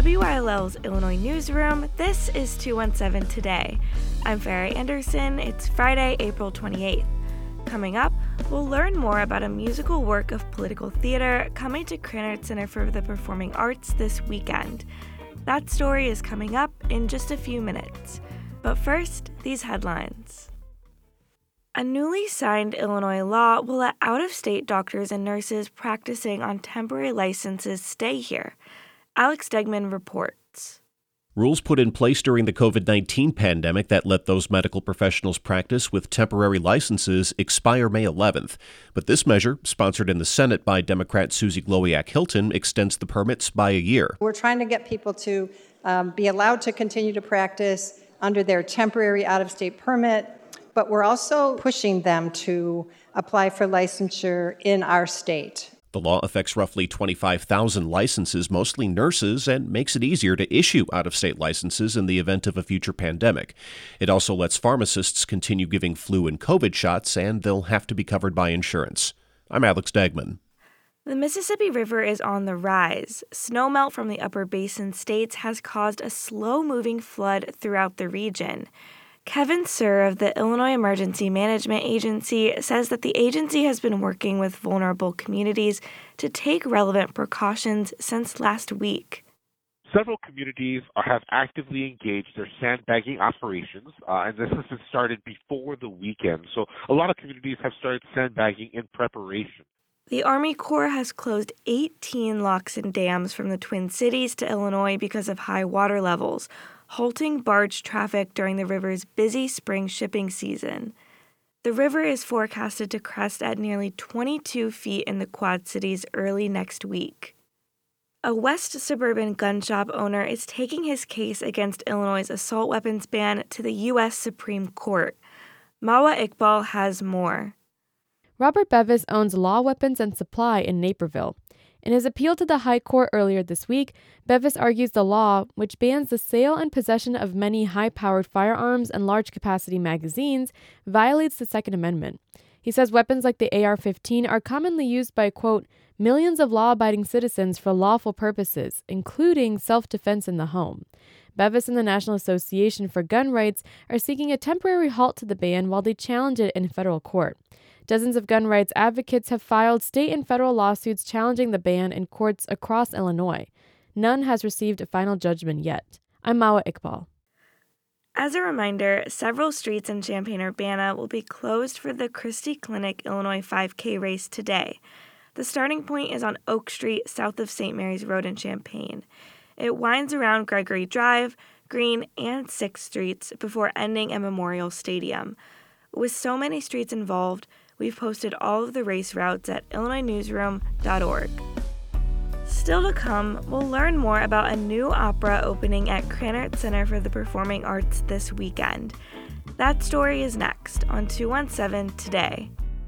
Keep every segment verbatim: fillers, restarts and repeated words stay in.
W I L L's Illinois Newsroom, this is two one seven Today. I'm Farrah Anderson. It's Friday, April twenty-eighth. Coming up, we'll learn more about a musical work of political theater coming to Krannert Center for the Performing Arts this weekend. That story is coming up in just a few minutes. But first, these headlines. A newly signed Illinois law will let out-of-state doctors and nurses practicing on temporary licenses stay here. Alex Degman reports. Rules put in place during the covid nineteen pandemic that let those medical professionals practice with temporary licenses expire May eleventh. But this measure, sponsored in the Senate by Democrat Susie Glowiak-Hilton, extends the permits by a year. We're trying to get people to um, be allowed to continue to practice under their temporary out-of-state permit, but we're also pushing them to apply for licensure in our state. The law affects roughly twenty-five thousand licenses, mostly nurses, and makes it easier to issue out-of-state licenses in the event of a future pandemic. It also lets pharmacists continue giving flu and COVID shots, and they'll have to be covered by insurance. I'm Alex Degman. The Mississippi River is on the rise. Snowmelt from the upper basin states has caused a slow-moving flood throughout the region. Kevin Surr of the Illinois Emergency Management Agency says that the agency has been working with vulnerable communities to take relevant precautions since last week. Several communities are, have actively engaged their sandbagging operations, uh, and this has been started before the weekend. So a lot of communities have started sandbagging in preparation. The Army Corps has closed eighteen locks and dams from the Twin Cities to Illinois because of high water levels, halting barge traffic during the river's busy spring shipping season. The river is forecasted to crest at nearly twenty-two feet in the Quad Cities early next week. A West Suburban gun shop owner is taking his case against Illinois' assault weapons ban to the U S Supreme Court. Mawa Iqbal has more. Robert Bevis owns Law Weapons and Supply in Naperville. In his appeal to the High Court earlier this week, Bevis argues the law, which bans the sale and possession of many high-powered firearms and large-capacity magazines, violates the Second Amendment. He says weapons like the A R fifteen are commonly used by, quote, millions of law-abiding citizens for lawful purposes, including self-defense in the home. Bevis and the National Association for Gun Rights are seeking a temporary halt to the ban while they challenge it in federal court. Dozens of gun rights advocates have filed state and federal lawsuits challenging the ban in courts across Illinois. None has received a final judgment yet. I'm Mawa Iqbal. As a reminder, several streets in Champaign-Urbana will be closed for the Christie Clinic Illinois five K race today. The starting point is on Oak Street, south of Saint Mary's Road in Champaign. It winds around Gregory Drive, Green, and sixth Streets before ending at Memorial Stadium. With so many streets involved, we've posted all of the race routes at illinois newsroom dot org. Still to come, we'll learn more about a new opera opening at Krannert Center for the Performing Arts this weekend. That story is next on two one seven Today.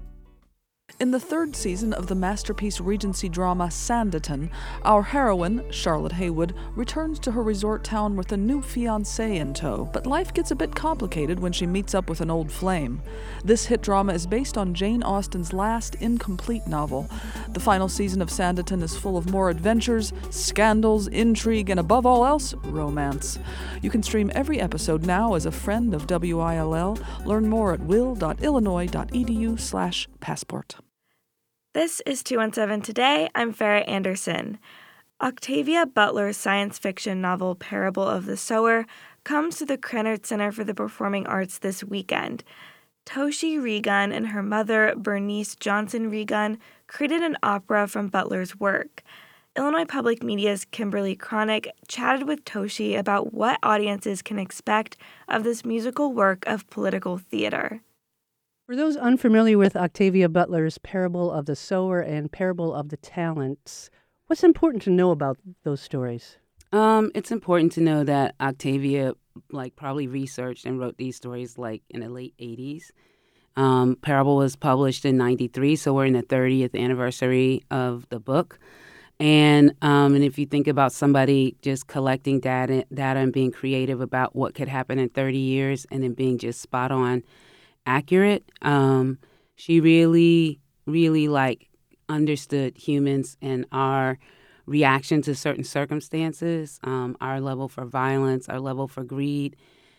In the third season of the masterpiece Regency drama Sanditon, our heroine, Charlotte Haywood, returns to her resort town with a new fiancé in tow, but life gets a bit complicated when she meets up with an old flame. This hit drama is based on Jane Austen's last incomplete novel. The final season of Sanditon is full of more adventures, scandals, intrigue, and above all else, romance. You can stream every episode now as a friend of W I L L. Learn more at will dot illinois dot e d u slash passport. This is two one seven Today. I'm Farrah Anderson. Octavia Butler's science fiction novel Parable of the Sower comes to the Krannert Center for the Performing Arts this weekend. Toshi Regun and her mother, Bernice Johnson Regun, created an opera from Butler's work. Illinois Public Media's Kimberly Cronick chatted with Toshi about what audiences can expect of this musical work of political theater. For those unfamiliar with Octavia Butler's Parable of the Sower and Parable of the Talents, what's important to know about those stories? Um, it's important to know that Octavia, like, probably researched and wrote these stories, like, in the late eighties. Um, Parable was published in ninety-three, so we're in the thirtieth anniversary of the book. And um, and if you think about somebody just collecting data, data and being creative about what could happen in thirty years and then being just spot on accurate, um, she really, really, like, understood humans and our reaction to certain circumstances, um, our level for violence, our level for greed,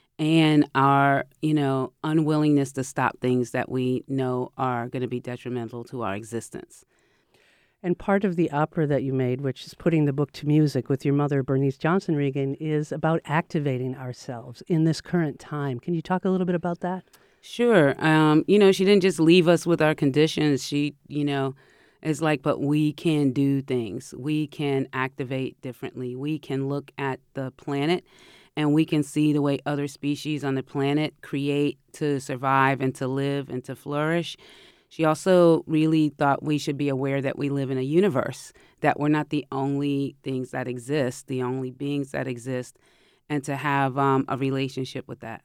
and our, you know, unwillingness to stop things that we know are going to be detrimental to our existence. And part of the opera that you made, which is putting the book to music with your mother, Bernice Johnson Reagan, is about activating ourselves in this current time. Can you talk a little bit about that? Sure. Um, you know, she didn't just leave us with our conditions. She, you know, is like, but we can do things. We can activate differently. We can look at the planet and we can see the way other species on the planet create to survive and to live and to flourish. She also really thought we should be aware that we live in a universe, that we're not the only things that exist, the only beings that exist, and to have um, a relationship with that.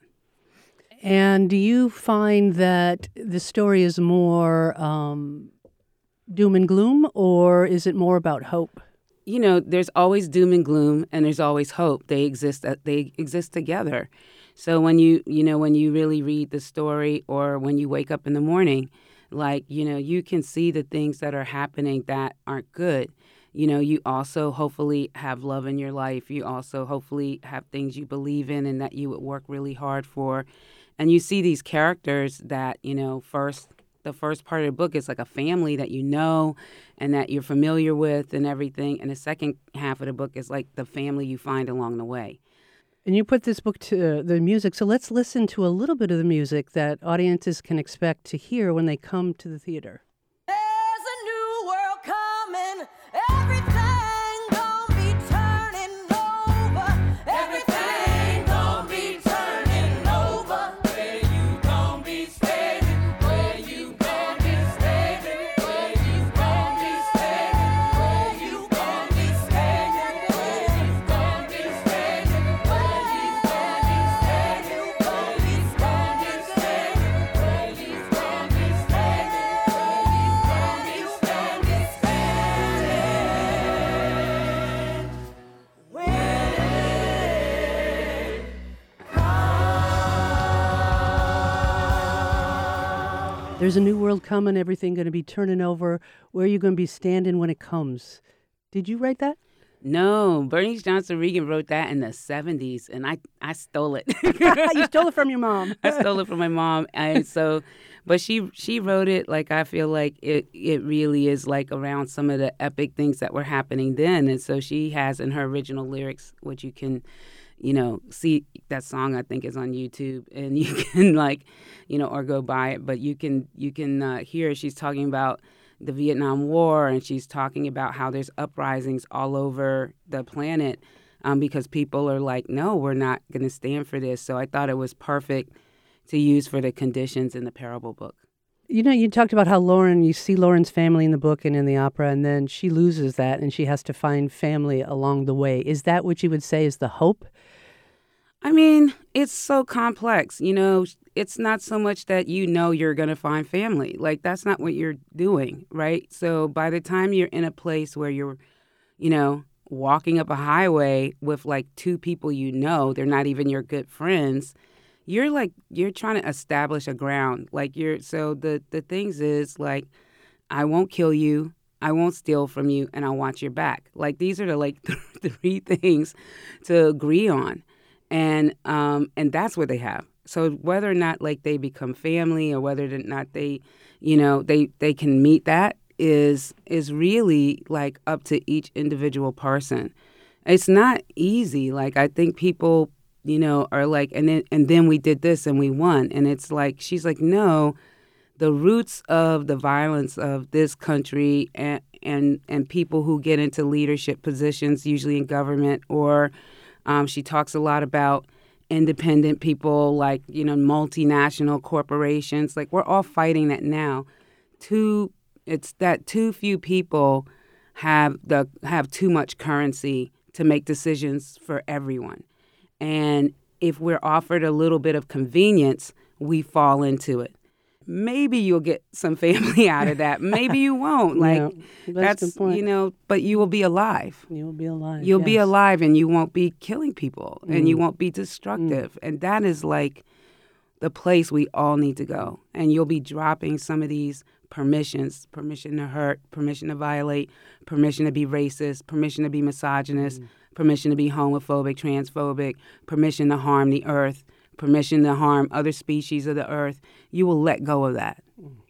And do you find that the story is more um, doom and gloom, or is it more about hope? You know, there's always doom and gloom, and there's always hope. They exist. They exist together. So when you, you know, when you really read the story, or when you wake up in the morning, like, you know, you can see the things that are happening that aren't good. You know, you also hopefully have love in your life. You also hopefully have things you believe in and that you would work really hard for. And you see these characters that, you know, first, the first part of the book is like a family that you know and that you're familiar with and everything. And the second half of the book is like the family you find along the way. And you put this book to the music, so let's listen to a little bit of the music that audiences can expect to hear when they come to the theater. There's a new world coming, everything gonna be turning over, everything gonna be turning over. Where you gonna be standing, where you gonna be standing, where you gonna be standing, where you gonna be standing, where you gonna be standing, where you gonna be standing, where you gonna be standing, where you gonna be standing, where you gonna be standing, when it comes. There's a new world coming, everything going to be turning over. Where are you going to be standing when it comes? Did you write that? No, Bernice Johnson Reagan wrote that in the seventies, and I, I stole it. You stole it from your mom. I stole it from my mom, and so, but she she wrote it like I feel like it it really is like around some of the epic things that were happening then, and so she has in her original lyrics, which you can, you know, see that song I think is on YouTube, and you can like, you know, or go buy it, but you can you can uh, hear she's talking about the Vietnam War, and she's talking about how there's uprisings all over the planet um, because people are like, no, we're not going to stand for this. So I thought it was perfect to use for the conditions in the parable book. You know, you talked about how Lauren, you see Lauren's family in the book and in the opera, and then she loses that and she has to find family along the way. Is that what you would say is the hope? I mean, it's so complex. You know, it's not so much that you know you're going to find family. Like, that's not what you're doing, right? So by the time you're in a place where you're, you know, walking up a highway with like two people you know, they're not even your good friends, you're like, you're trying to establish a ground. Like, you're, so the, the things is like, I won't kill you, I won't steal from you, and I'll watch your back. Like, these are the like three things to agree on. And um, and that's what they have. So whether or not like they become family or whether or not they, you know, they, they can meet that is is really like up to each individual person. It's not easy. Like, I think people, you know, are like, and then and then we did this and we won. And it's like, she's like, no, the roots of the violence of this country and and, and people who get into leadership positions, usually in government, or Um, she talks a lot about independent people, like, you know, multinational corporations. Like, we're all fighting that now. Too, it's that too few people have the have too much currency to make decisions for everyone. And if we're offered a little bit of convenience, we fall into it. Maybe you'll get some family out of that. Maybe you won't. Like, yeah, that's, that's the point. you know, but you will be alive. You will be alive. You'll yes. be alive, and you won't be killing people, Mm. and you won't be destructive. Mm. And that is like the place we all need to go. And you'll be dropping some of these permissions, permission to hurt, permission to violate, permission to be racist, permission to be misogynist, mm. permission to be homophobic, transphobic, permission to harm the earth, permission to harm other species of the earth, you will let go of that.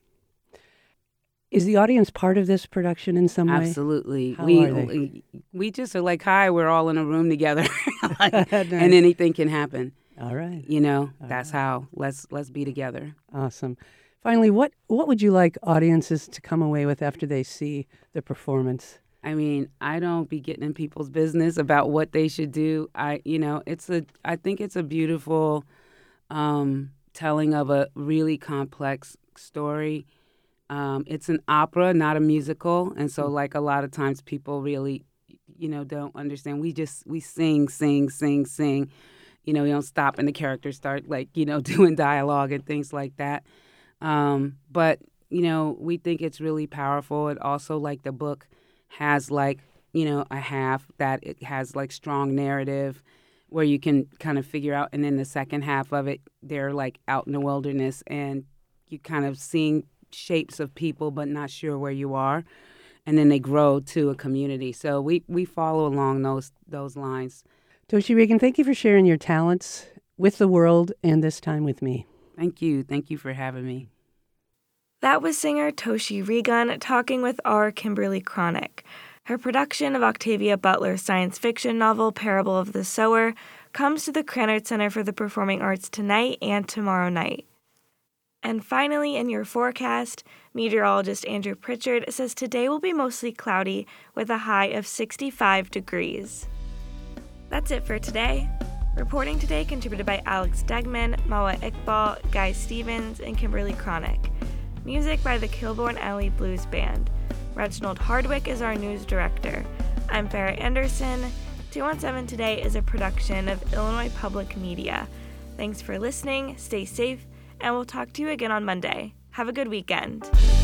Is the audience part of this production in some way? Absolutely. How we are they? we just are like, hi, we're all in a room together, like, nice. And anything can happen. All right. You know, all that's right. how. Let's let's be together. Awesome. Finally, what what would you like audiences to come away with after they see the performance? I mean, I don't be getting in people's business about what they should do. I, you know, it's a. I think it's a beautiful um, telling of a really complex story. Um, it's an opera, not a musical, and so like a lot of times people really, you know, don't understand. We just we sing, sing, sing, sing. You know, we don't stop and the characters start like you know doing dialogue and things like that. Um, but you know, we think it's really powerful. It also like the book has like you know a half that it has like strong narrative where you can kind of figure out, and then the second half of it, they're like out in the wilderness and you kind of seeing shapes of people but not sure where you are, and then they grow to a community. So we we follow along those those lines. Toshi Reagon, thank you for sharing your talents with the world and this time with me. Thank you. Thank you for having me. That was singer Toshi Reagon talking with our Kimberly Cronick. Her production of Octavia Butler's science fiction novel Parable of the Sower comes to the Krannert Center for the Performing Arts tonight and tomorrow night. And finally, in your forecast, meteorologist Andrew Pritchard says today will be mostly cloudy with a high of sixty-five degrees. That's it for today. Reporting today contributed by Alex Degman, Mawa Iqbal, Guy Stevens, and Kimberly Cronick. Music by the Kilbourne Alley Blues Band. Reginald Hardwick is our news director. I'm Farrah Anderson. two one seven Today is a production of Illinois Public Media. Thanks for listening, stay safe, and we'll talk to you again on Monday. Have a good weekend.